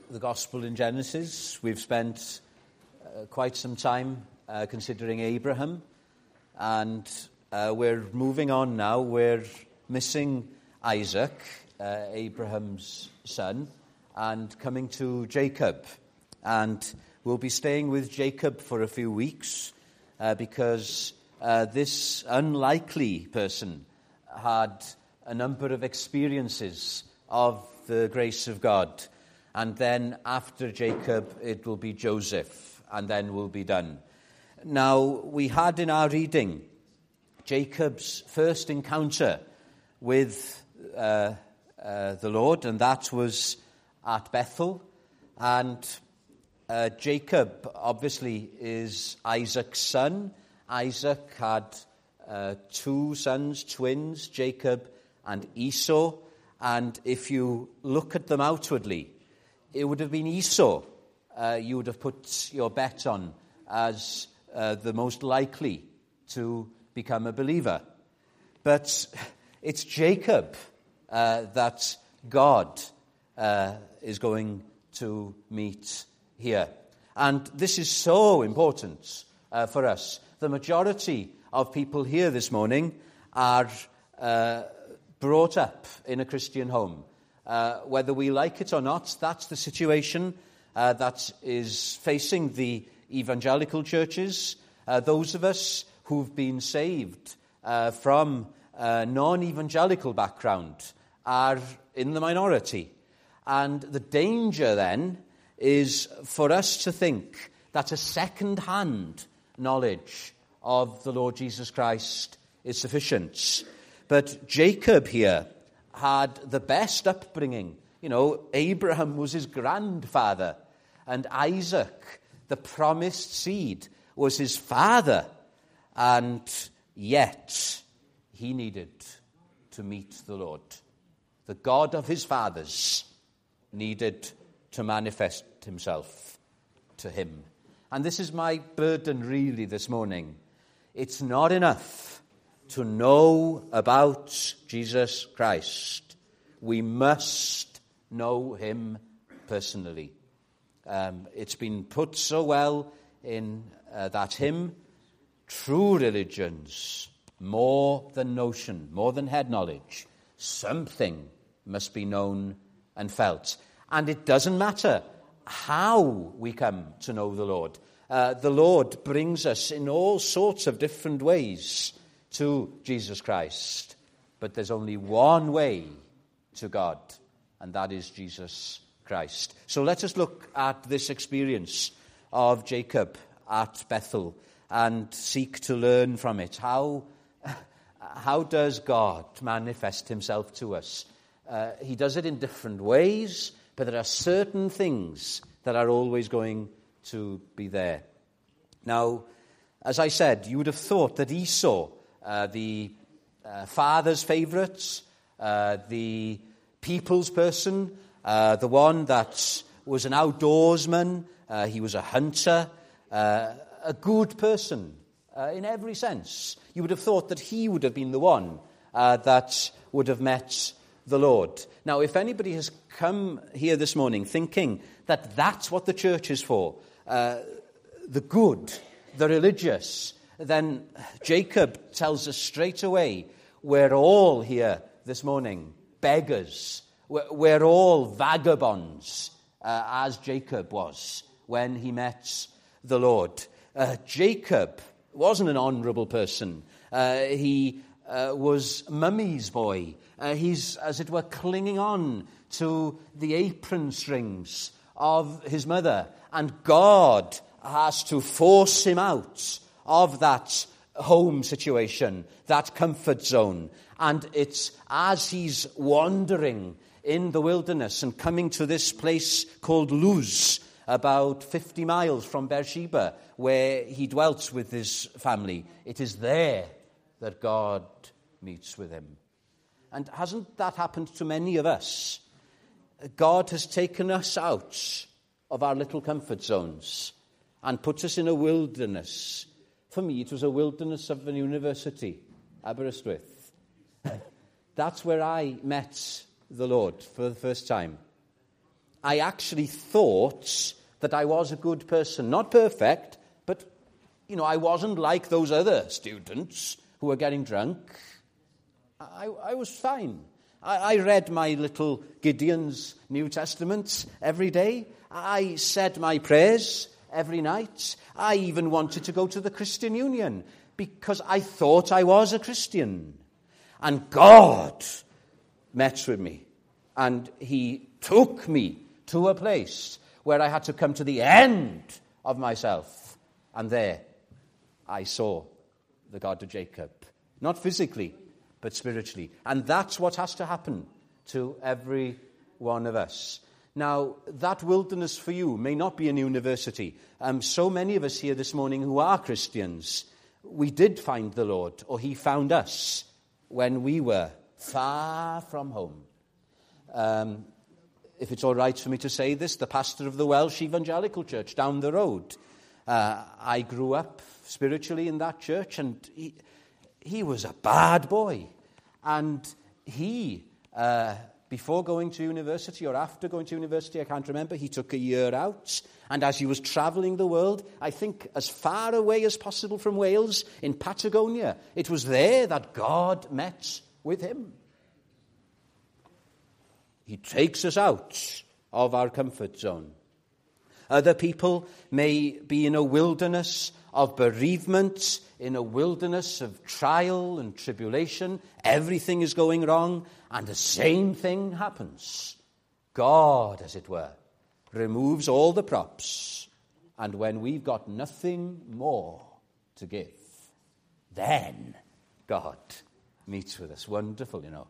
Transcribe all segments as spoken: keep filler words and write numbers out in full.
the Gospel in Genesis. We've spent uh, quite some time uh, considering Abraham, and uh, we're moving on now. We're missing Isaac, uh, Abraham's son, and coming to Jacob. And we'll be staying with Jacob for a few weeks uh, because uh, this unlikely person had a number of experiences of the grace of God. And then after Jacob, it will be Joseph, and then we'll be done. Now, we had in our reading Jacob's first encounter with uh, uh, the Lord, and that was at Bethel. And uh, Jacob, obviously, is Isaac's son. Isaac had uh, two sons, twins, Jacob and Esau. And if you look at them outwardly, it would have been Esau uh, you would have put your bet on as uh, the most likely to become a believer. But it's Jacob uh, that God uh, is going to meet here. And this is so important uh, for us. The majority of people here this morning are uh, brought up in a Christian home. Uh, whether we like it or not, that's the situation uh, that is facing the evangelical churches. Uh, those of us who've been saved uh, from a non-evangelical background are in the minority. And the danger then is for us to think that a second-hand knowledge of the Lord Jesus Christ is sufficient. But Jacob here had the best upbringing. You know, Abraham was his grandfather, and Isaac, the promised seed, was his father. And yet, he needed to meet the Lord. The God of his fathers needed to manifest himself to him. And this is my burden really this morning. It's not enough to know about Jesus Christ. We must know him personally. Um, it's been put so well in uh, that hymn, true religions, more than notion, more than head knowledge, something must be known and felt. And it doesn't matter how we come to know the Lord. Uh, the Lord brings us in all sorts of different ways to Jesus Christ. But there's only one way to God, and that is Jesus Christ. So let us look at this experience of Jacob at Bethel and seek to learn from it. How, how does God manifest himself to us? Uh, he does it in different ways, but there are certain things that are always going to be there. Now, as I said, you would have thought that Esau, uh, the uh, father's favourite, uh, the people's person, uh, the one that was an outdoorsman, uh, he was a hunter, uh, a good person uh, in every sense. You would have thought that he would have been the one uh, that would have met the Lord. Now, if anybody has come here this morning thinking that that's what the church is for, uh, the good, the religious, then Jacob tells us straight away, we're all here this morning beggars. We're, we're all vagabonds, uh, as Jacob was when he met the Lord. Uh, Jacob wasn't an honourable person. Uh, he uh, was mummy's boy. Uh, he's, as it were, clinging on to the apron strings of his mother. And God has to force him out of that home situation, that comfort zone. And it's as he's wandering in the wilderness and coming to this place called Luz, about fifty miles from Beersheba, where he dwelt with his family. It is there that God meets with him. And hasn't that happened to many of us? God has taken us out of our little comfort zones and put us in a wilderness. For me, it was a wilderness of a university, Aberystwyth. That's where I met the Lord for the first time. I actually thought that I was a good person. Not perfect, but, you know, I wasn't like those other students who were getting drunk. I, I was fine. I, I read my little Gideon's New Testament every day. I said my prayers every night. I even wanted to go to the Christian Union because I thought I was a Christian. And God met with me. And he took me to a place where I had to come to the end of myself. And there I saw the God of Jacob. Not physically, but spiritually. And that's what has to happen to every one of us. Now, that wilderness for you may not be an university. Um, so many of us here this morning who are Christians, we did find the Lord, or he found us when we were far from home. Um, if it's all right for me to say this, the pastor of the Welsh Evangelical Church down the road, uh, I grew up spiritually in that church, and he, he was a bad boy. And he, uh, before going to university or after going to university, I can't remember, he took a year out. And as he was travelling the world, I think as far away as possible from Wales, in Patagonia, it was there that God met with him. He takes us out of our comfort zone. Other people may be in a wilderness of bereavement, in a wilderness of trial and tribulation. Everything is going wrong, and the same thing happens. God, as it were, removes all the props, and when we've got nothing more to give, then God meets with us. Wonderful, you know.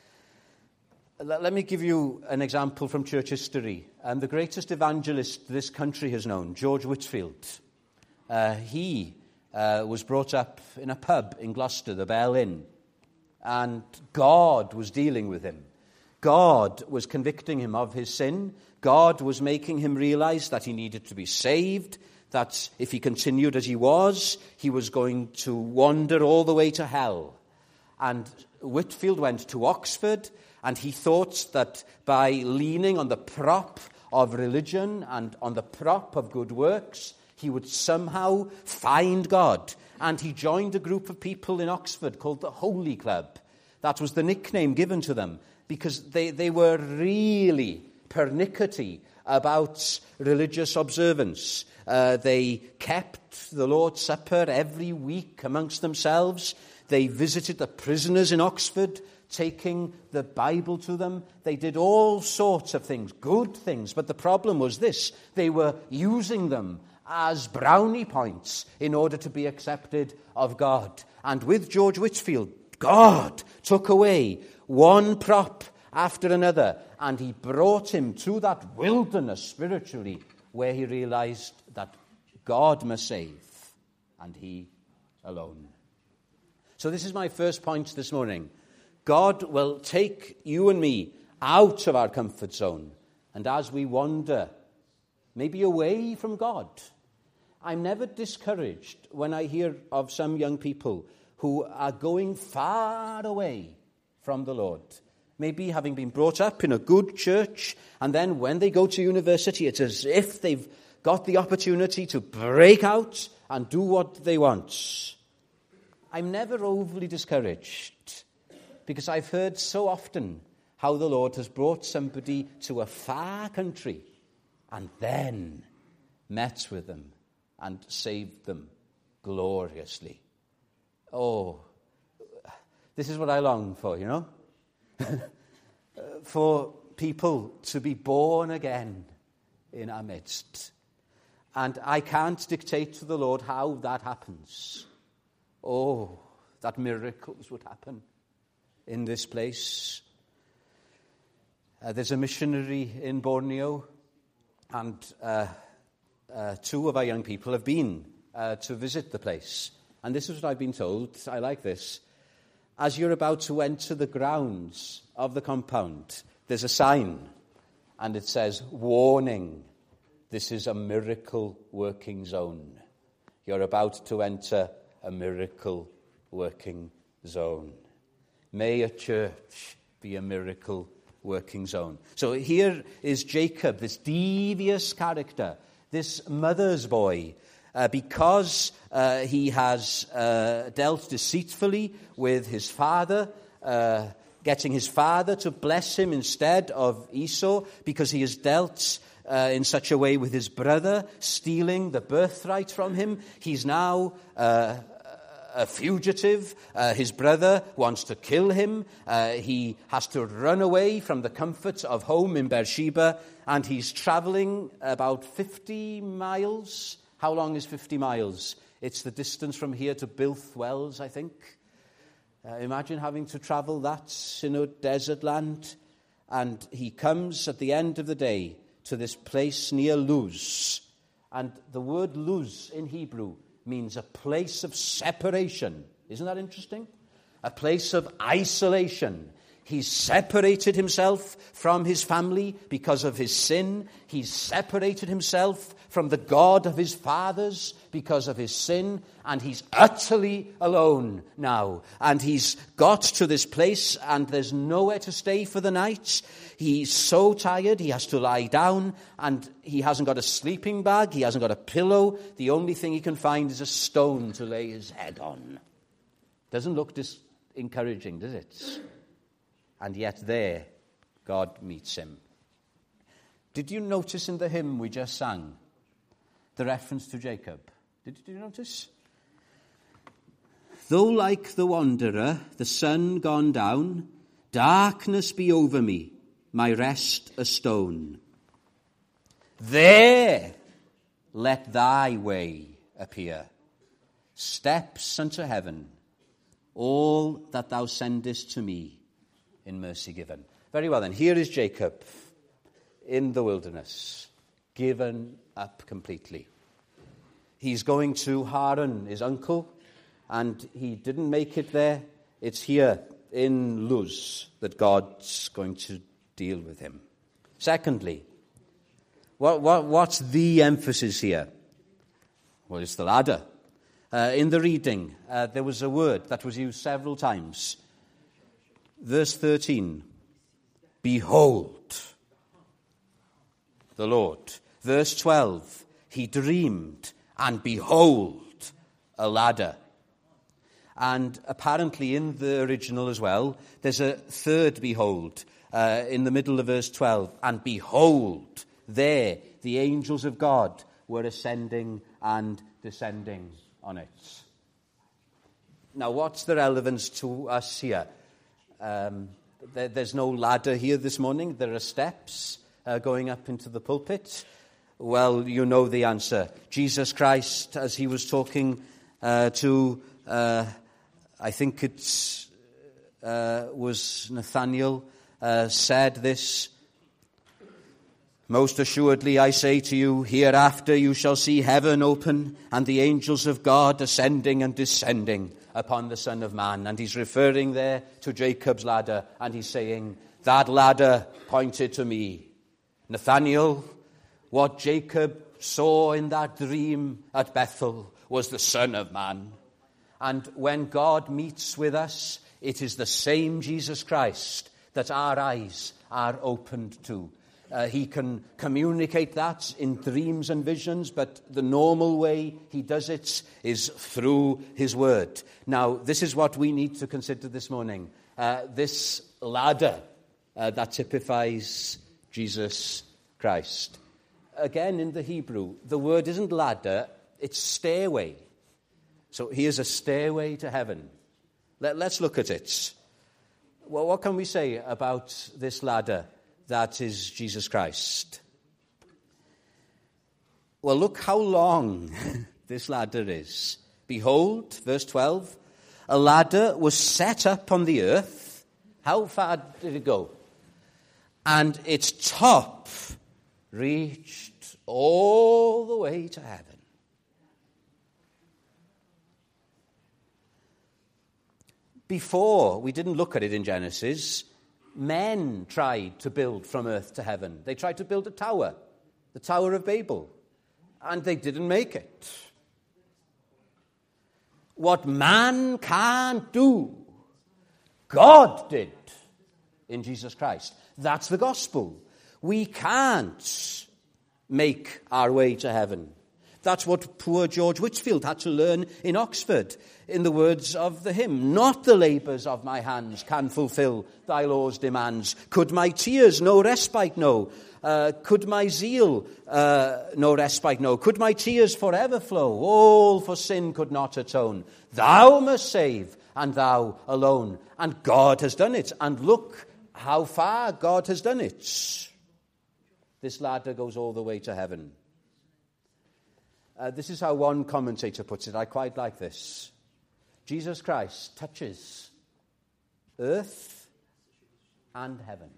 Let me give you an example from church history. Um, the greatest evangelist this country has known, George Whitefield. Uh, he uh, was brought up in a pub in Gloucester, the Bell Inn, and God was dealing with him. God was convicting him of his sin. God was making him realize that he needed to be saved, that if he continued as he was, he was going to wander all the way to hell. And Whitefield went to Oxford, and he thought that by leaning on the prop of religion and on the prop of good works, he would somehow find God. And he joined a group of people in Oxford called the Holy Club. That was the nickname given to them because they, they were really pernickety about religious observance. Uh, they kept the Lord's Supper every week amongst themselves. They visited the prisoners in Oxford, taking the Bible to them. They did all sorts of things, good things. But the problem was this: they were using them as brownie points in order to be accepted of God. And with George Whitefield, God took away one prop after another, and he brought him to that wilderness spiritually where he realized that God must save, and he alone. So this is my first point this morning. God will take you and me out of our comfort zone, and as we wander, maybe away from God. I'm never discouraged when I hear of some young people who are going far away from the Lord. Maybe having been brought up in a good church, and then when they go to university, it's as if they've got the opportunity to break out and do what they want. I'm never overly discouraged, because I've heard so often how the Lord has brought somebody to a far country and then met with them and saved them gloriously. Oh, this is what I long for, you know? For people to be born again in our midst. And I can't dictate to the Lord how that happens. Oh, that miracles would happen in this place. Uh, there's a missionary in Borneo, and uh, uh, two of our young people have been uh, to visit the place. And this is what I've been told. I like this. As you're about to enter the grounds of the compound, there's a sign, and it says, "Warning, this is a miracle-working zone." You're about to enter a miracle-working zone. May a church be a miracle working zone. So here is Jacob, this devious character, this mother's boy, uh, because uh, he has uh, dealt deceitfully with his father, uh, getting his father to bless him instead of Esau, because he has dealt uh, in such a way with his brother, stealing the birthright from him. He's now uh, a fugitive. Uh, his brother wants to kill him. Uh, he has to run away from the comforts of home in Beersheba, and he's traveling about fifty miles. How long is fifty miles? It's the distance from here to Bilth Wells, I think. Uh, imagine having to travel that in a desert land. And he comes at the end of the day to this place near Luz. And the word Luz in Hebrew means a place of separation. Isn't that interesting? A place of isolation. He's separated himself from his family because of his sin. He's separated himself from the God of his fathers because of his sin. And he's utterly alone now. And he's got to this place and there's nowhere to stay for the night. He's so tired, he has to lie down. And he hasn't got a sleeping bag. He hasn't got a pillow. The only thing he can find is a stone to lay his head on. Doesn't look dis- encouraging, does it? And yet there, God meets him. Did you notice in the hymn we just sang the reference to Jacob? Did, did you notice? Though like the wanderer, the sun gone down, darkness be over me, my rest a stone. There let thy way appear, steps unto heaven, all that thou sendest to me. In mercy given. Very well then, here is Jacob in the wilderness, given up completely. He's going to Haran, his uncle, and he didn't make it there. It's here in Luz that God's going to deal with him. Secondly, what, what, what's the emphasis here? Well, it's the ladder. Uh, in the reading, uh, there was a word that was used several times. Verse thirteen, behold the Lord. Verse twelve, he dreamed, and behold, a ladder. And apparently in the original as well, there's a third behold uh, in the middle of verse twelve. And behold, there the angels of God were ascending and descending on it. Now, what's the relevance to us here? Um, there, there's no ladder here this morning. There are steps uh, going up into the pulpit. Well, you know the answer. Jesus Christ, as he was talking uh, to, uh, I think it uh, was Nathanael, uh, said this, most assuredly I say to you, hereafter you shall see heaven open and the angels of God ascending and descending upon the Son of Man. And he's referring there to Jacob's ladder, and he's saying, that ladder pointed to me. Nathanael, what Jacob saw in that dream at Bethel was the Son of Man. And when God meets with us, it is the same Jesus Christ that our eyes are opened to. Uh, he can communicate that in dreams and visions, but the normal way he does it is through his word. Now, this is what we need to consider this morning. Uh, this ladder uh, that typifies Jesus Christ. Again, in the Hebrew, the word isn't ladder, it's stairway. So here's a stairway to heaven. Let, let's look at it. Well, what can we say about this ladder that is Jesus Christ? Well, look how long this ladder is. Behold, verse twelve, a ladder was set up on the earth. How far did it go? And its top reached all the way to heaven. Before, we didn't look at it in Genesis, men tried to build from earth to heaven. They tried to build a tower, the Tower of Babel, and they didn't make it. What man can't do, God did in Jesus Christ. That's the gospel. We can't make our way to heaven. That's what poor George Whitfield had to learn in Oxford, in the words of the hymn. Not the labours of my hands can fulfil thy law's demands. Could my tears no respite know? Uh, could my zeal uh, no respite know? Could my tears forever flow? All for sin could not atone. Thou must save, and thou alone. And God has done it. And look how far God has done it. This ladder goes all the way to heaven. Uh, this is how one commentator puts it. I quite like this. Jesus Christ touches earth and heaven.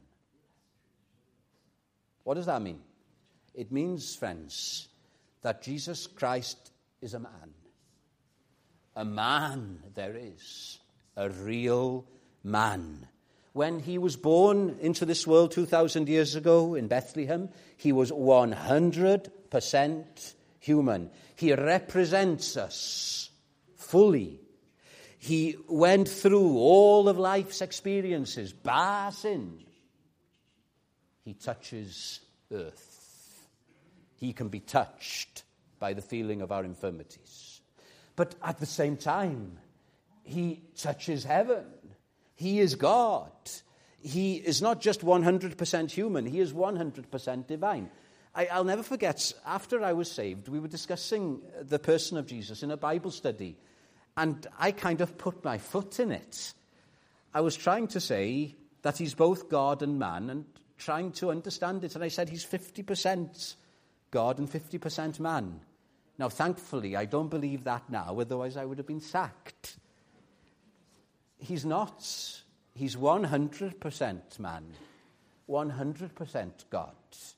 What does that mean? It means, friends, that Jesus Christ is a man. A man there is. A real man. When he was born into this world two thousand years ago in Bethlehem, he was one hundred percent human. He represents us fully. He went through all of life's experiences, bar sin. He touches earth. He can be touched by the feeling of our infirmities. But at the same time, he touches heaven. He is God. He is not just one hundred percent human. He is one hundred percent divine. I, I'll never forget, after I was saved, we were discussing the person of Jesus in a Bible study, and I kind of put my foot in it. I was trying to say that he's both God and man, and trying to understand it, and I said he's fifty percent God and fifty percent man. Now, thankfully, I don't believe that now, otherwise I would have been sacked. He's not. He's one hundred percent man, one hundred percent God.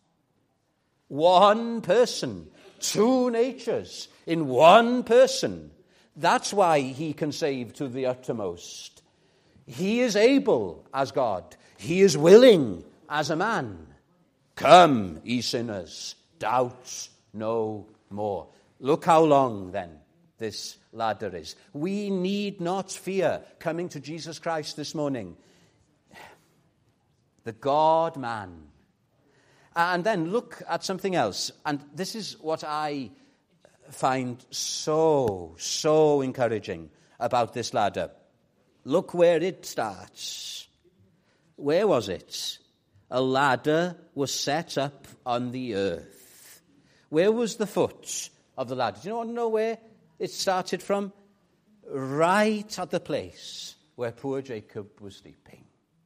One person, two natures in one person. That's why he can save to the uttermost. He is able as God. He is willing as a man. Come, ye sinners, doubt no more. Look how long, then, this ladder is. We need not fear coming to Jesus Christ this morning. The God-man. And then look at something else. And this is what I find so, so encouraging about this ladder. Look where it starts. Where was it? A ladder was set up on the earth. Where was the foot of the ladder? Do you want to know where it started from? Right at the place where poor Jacob was sleeping.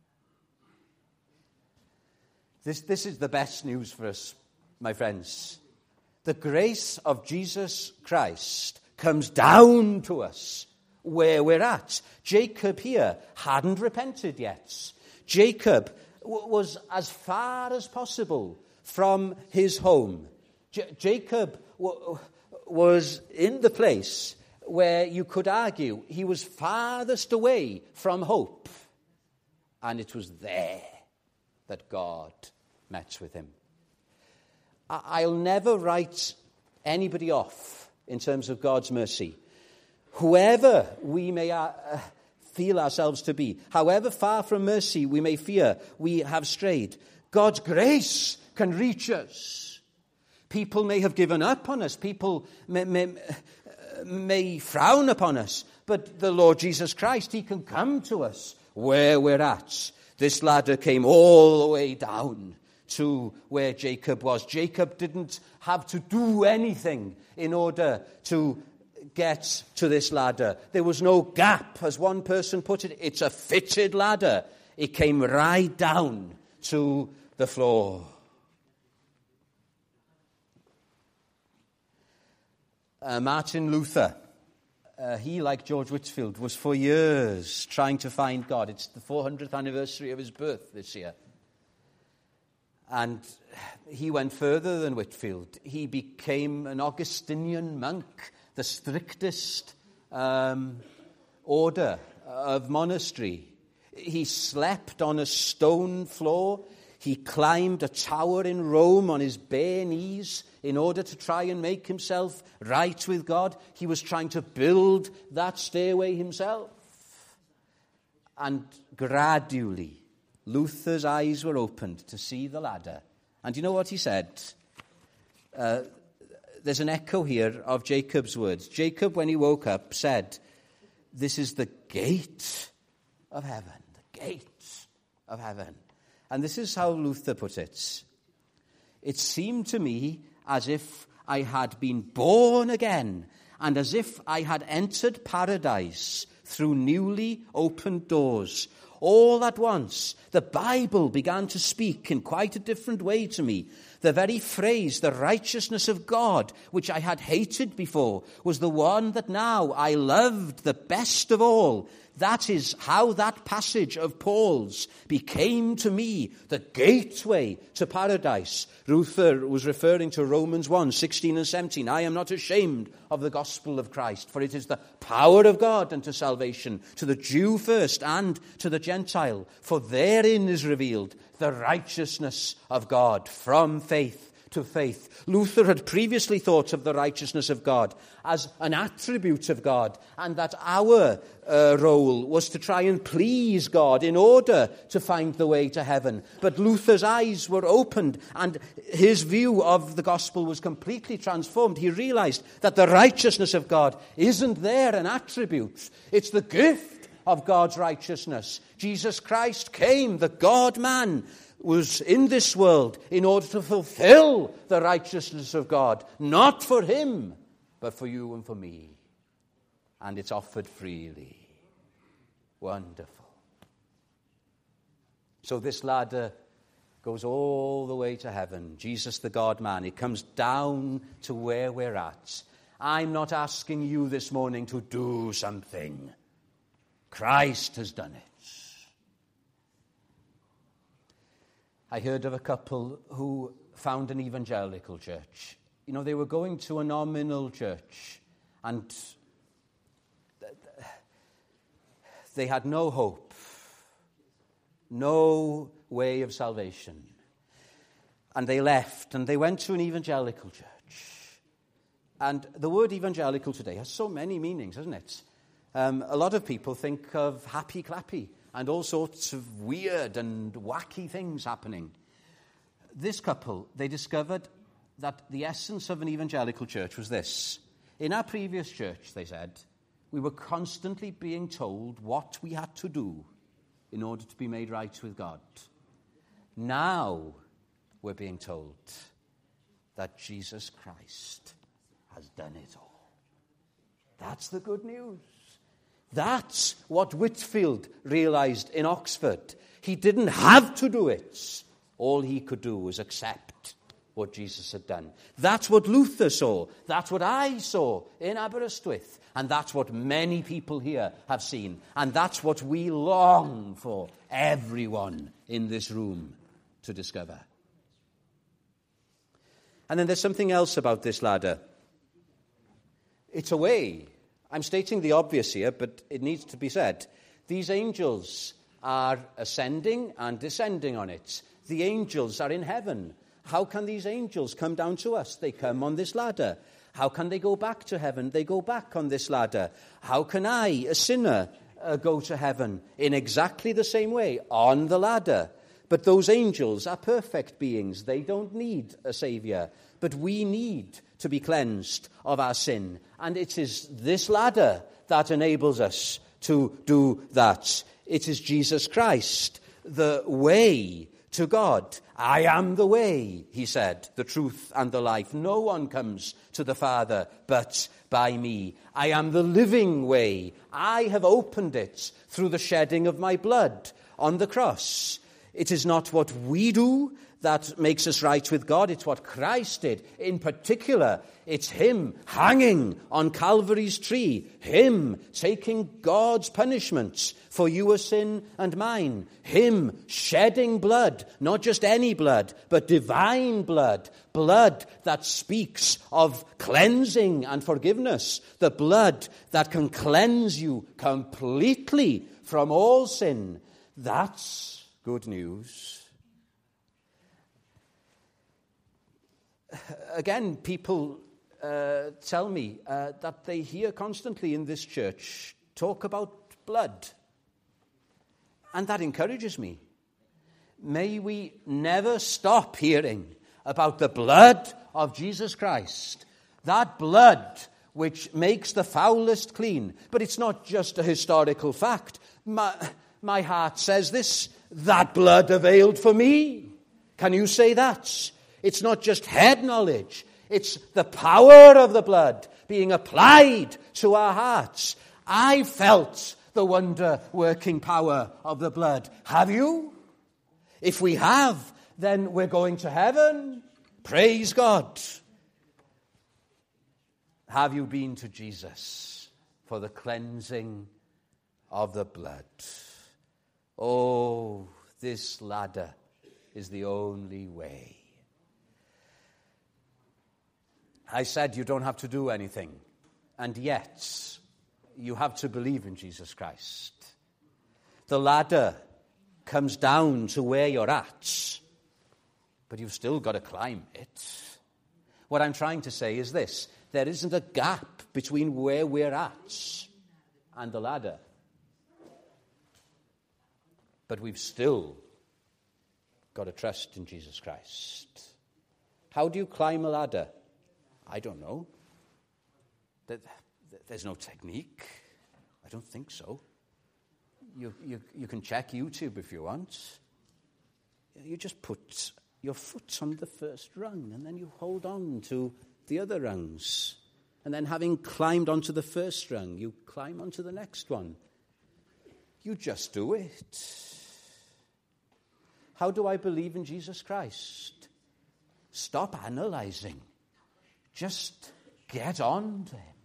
This, this is the best news for us, my friends. The grace of Jesus Christ comes down to us where we're at. Jacob here hadn't repented yet. Jacob w- was as far as possible from his home. J- Jacob w- was in the place where you could argue he was farthest away from hope. And it was there that God met with him. I'll never write anybody off in terms of God's mercy. Whoever we may uh, feel ourselves to be, however far from mercy we may fear we have strayed, God's grace can reach us. People may have given up on us. People may, may, may frown upon us. But the Lord Jesus Christ, he can come to us where we're at. This ladder came all the way down to where Jacob was. Jacob didn't have to do anything in order to get to this ladder. There was no gap, as one person put it. It's a fitted ladder. It came right down to the floor. Uh, Martin Luther, uh, he, like George Whitfield, was for years trying to find God. It's the four hundredth anniversary of his birth this year. And he went further than Whitfield. He became an Augustinian monk, the strictest um, order of monastery. He slept on a stone floor. He climbed a tower in Rome on his bare knees in order to try and make himself right with God. He was trying to build that stairway himself. And gradually, Luther's eyes were opened to see the ladder. And you know what he said? Uh, there's an echo here of Jacob's words. Jacob, when he woke up, said, "This is the gate of heaven." The gate of heaven. And this is how Luther put it. "It seemed to me as if I had been born again, and as if I had entered paradise through newly opened doors. All at once, the Bible began to speak in quite a different way to me. The very phrase, the righteousness of God, which I had hated before, was the one that now I loved the best of all. That is how that passage of Paul's became to me the gateway to paradise." Luther was referring to Romans one, sixteen and seventeen. "I am not ashamed of the gospel of Christ, for it is the power of God unto salvation, to the Jew first and to the Gentile. For therein is revealed the righteousness of God from faith to faith." Luther had previously thought of the righteousness of God as an attribute of God, and that our uh, role was to try and please God in order to find the way to heaven. But Luther's eyes were opened, and his view of the gospel was completely transformed. He realized that the righteousness of God isn't there an attribute. It's the gift of God's righteousness. Jesus Christ came, the God-man, was in this world in order to fulfill the righteousness of God, not for him, but for you and for me. And it's offered freely. Wonderful. So this ladder goes all the way to heaven. Jesus, the God-man, it comes down to where we're at. I'm not asking you this morning to do something. Christ has done it. I heard of a couple who found an evangelical church. You know, they were going to a nominal church, and they had no hope, no way of salvation. And they left, and they went to an evangelical church. And the word evangelical today has so many meanings, hasn't it? Um, a lot of people think of happy-clappy and all sorts of weird and wacky things happening. This couple, they discovered that the essence of an evangelical church was this. In our previous church, they said, we were constantly being told what we had to do in order to be made right with God. Now we're being told that Jesus Christ has done it all. That's the good news. That's what Whitfield realized in Oxford. He didn't have to do it. All he could do was accept what Jesus had done. That's what Luther saw. That's what I saw in Aberystwyth. And that's what many people here have seen. And that's what we long for everyone in this room to discover. And then there's something else about this ladder. It's a way. I'm stating the obvious here, but it needs to be said. These angels are ascending and descending on it. The angels are in heaven. How can these angels come down to us? They come on this ladder. How can they go back to heaven? They go back on this ladder. How can I, a sinner, uh, go to heaven? In exactly the same way, on the ladder. But those angels are perfect beings. They don't need a saviour. But we need to be cleansed of our sin. And it is this ladder that enables us to do that. It is Jesus Christ, the way to God. I am the way, he said, the truth and the life. No one comes to the Father but by me. I am the living way. I have opened it through the shedding of my blood on the cross. It is not what we do that makes us right with God. It's what Christ did. In particular, it's him hanging on Calvary's tree, him taking God's punishments for your sin and mine, him shedding blood, not just any blood, but divine blood, blood that speaks of cleansing and forgiveness, the blood that can cleanse you completely from all sin. That's good news. Again, people uh, tell me uh, that they hear constantly in this church talk about blood. And that encourages me. may we never stop hearing about the blood of Jesus Christ, that blood which makes the foulest clean. But it's not just a historical fact. My, my heart says this, that blood availed for me. Can you say that? It's not just head knowledge. It's the power of the blood being applied to our hearts. I felt the wonder-working power of the blood. Have you? If we have, then we're going to heaven. Praise God. Have you been to Jesus for the cleansing of the blood? Oh, this ladder is the only way. I said you don't have to do anything, and yet you have to believe in Jesus Christ. The ladder comes down to where you're at, but you've still got to climb it. What I'm trying to say is this: there isn't a gap between where we're at and the ladder. But we've still got to trust in Jesus Christ. How do you climb a ladder? I don't know. There's no technique. I don't think so. You, you, you can check YouTube if you want. You just put your foot on the first rung, and then you hold on to the other rungs. And then having climbed onto the first rung, you climb onto the next one. You just do it. How do I believe in Jesus Christ? Stop analyzing. Just get on to him.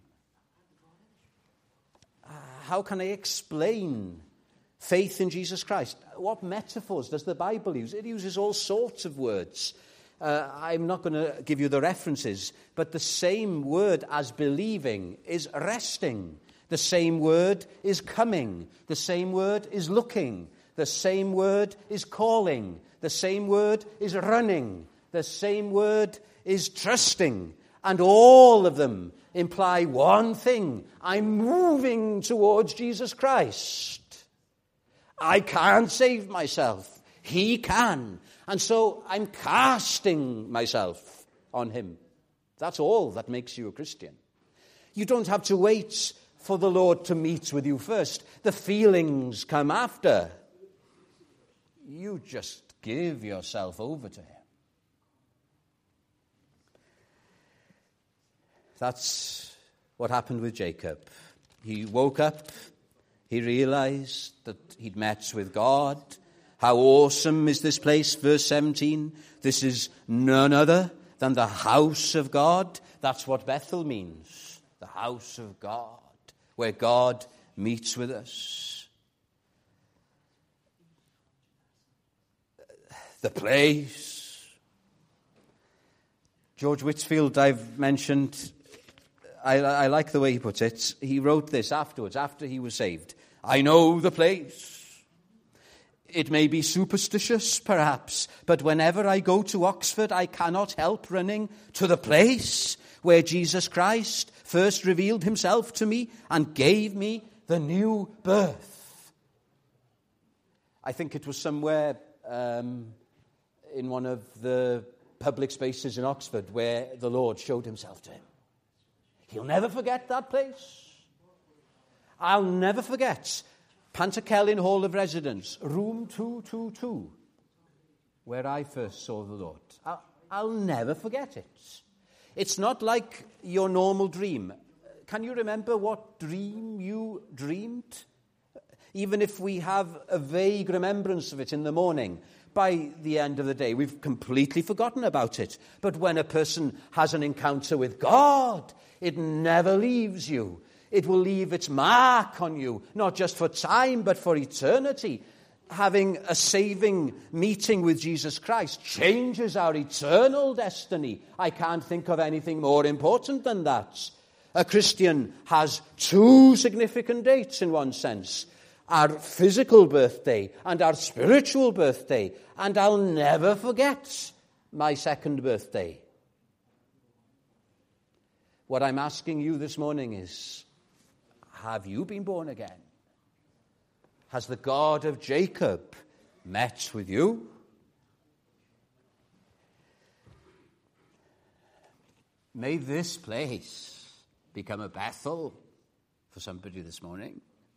Uh, how can I explain faith in Jesus Christ? What metaphors does the Bible use? It uses all sorts of words. Uh, I'm not going to give you the references, but the same word as believing is resting. The same word is coming. The same word is looking. The same word is calling. The same word is running. The same word is trusting. And all of them imply one thing: I'm moving towards Jesus Christ. I can't save myself. He can. And so I'm casting myself on him. That's all that makes you a Christian. You don't have to wait for the Lord to meet with you first. The feelings come after. You just give yourself over to him. That's what happened with Jacob. He woke up. He realized that he'd met with God. How awesome is this place, verse seventeen. This is none other than the house of God. That's what Bethel means. The house of God, where God meets with us. The place. George Whitfield, I've mentioned, I, I like the way he puts it. He wrote this afterwards, after he was saved. I know the place. It may be superstitious, perhaps, but whenever I go to Oxford, I cannot help running to the place where Jesus Christ first revealed himself to me and gave me the new birth. I think it was somewhere um, in one of the public spaces in Oxford where the Lord showed himself to him. He'll never forget that place. I'll never forget Pantycelyn Hall of Residence, room two two two, where I first saw the Lord. I'll, I'll never forget it. It's not like your normal dream. Can you remember what dream you dreamed? Even if we have a vague remembrance of it in the morning, by the end of the day, we've completely forgotten about it. But when a person has an encounter with God, it never leaves you. It will leave its mark on you, not just for time, but for eternity. Having a saving meeting with Jesus Christ changes our eternal destiny. I can't think of anything more important than that. A Christian has two significant dates in one sense. Our physical birthday and our spiritual birthday. And I'll never forget my second birthday. What I'm asking you this morning is, have you been born again? Has the God of Jacob met with you? May this place become a Bethel for somebody this morning.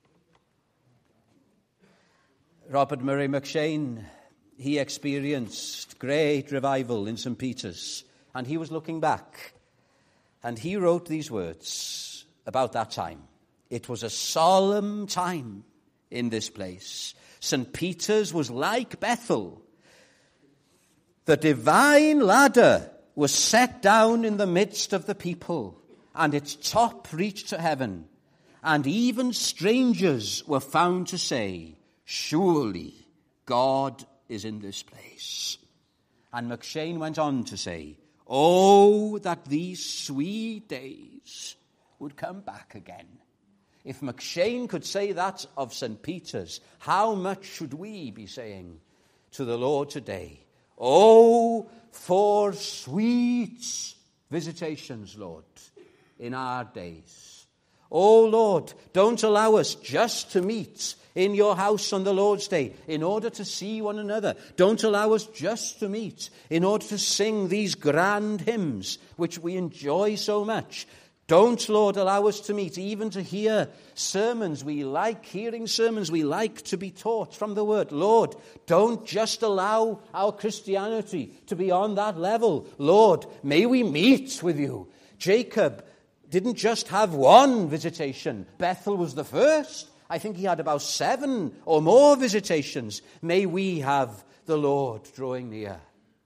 Robert Murray McShane, he experienced great revival in Saint Peter's, and he was looking back, and he wrote these words about that time. It was a solemn time in this place. Saint Peter's was like Bethel. The divine ladder was set down in the midst of the people, and its top reached to heaven, and even strangers were found to say, "Surely God is in this place." And McShane went on to say, "Oh, that these sweet days would come back again." If McShane could say that of Saint Peter's, how much should we be saying to the Lord today? Oh, for sweet visitations, Lord, in our days. Oh, Lord, don't allow us just to meet in your house on the Lord's Day in order to see one another. Don't allow us just to meet in order to sing these grand hymns which we enjoy so much. Don't, Lord, allow us to meet even to hear sermons. We like hearing sermons. We like to be taught from the Word. Lord, don't just allow our Christianity to be on that level. Lord, may we meet with you. Jacob didn't just have one visitation. Bethel was the first. I think he had about seven or more visitations. May we have the Lord drawing near.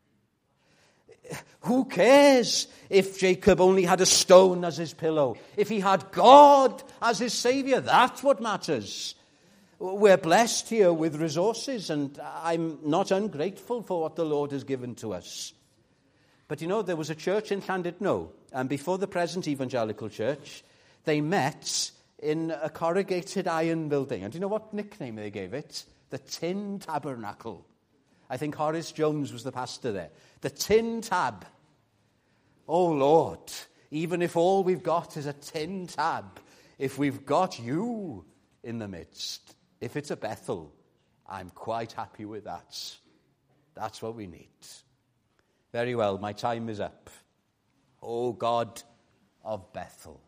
Who cares if Jacob only had a stone as his pillow? If he had God as his Savior, that's what matters. We're blessed here with resources, and I'm not ungrateful for what the Lord has given to us. But you know, there was a church in Llandudno, and before the present evangelical church, they met in a corrugated iron building. And do you know what nickname they gave it? The Tin Tabernacle. I think Horace Jones was the pastor there. The Tin Tab. Oh, Lord, even if all we've got is a tin tab, if we've got you in the midst, if it's a Bethel, I'm quite happy with that. That's what we need. Very well, my time is up. Oh, God of Bethel,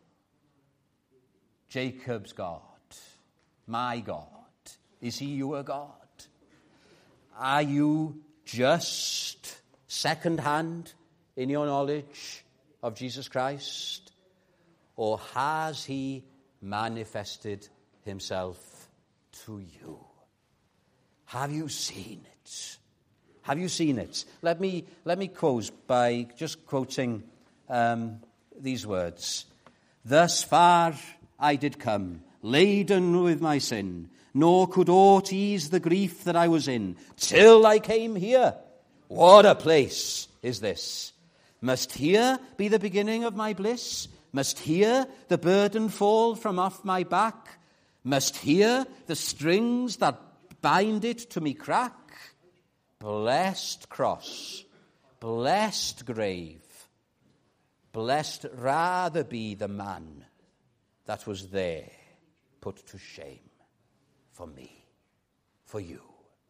Jacob's God, my God, is he your God? Are you just second-hand in your knowledge of Jesus Christ? Or has he manifested himself to you? Have you seen it? Have you seen it? Let me, let me close by just quoting um, these words. Thus far I did come, laden with my sin, nor could aught ease the grief that I was in, till I came here. What a place is this! Must here be the beginning of my bliss? Must here the burden fall from off my back? Must here the strings that bind it to me crack? Blessed cross, blessed grave, blessed rather be the man that was there put to shame. For me, for you.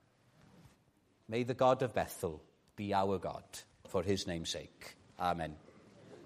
May the God of Bethel be our God, for his name's sake. Amen.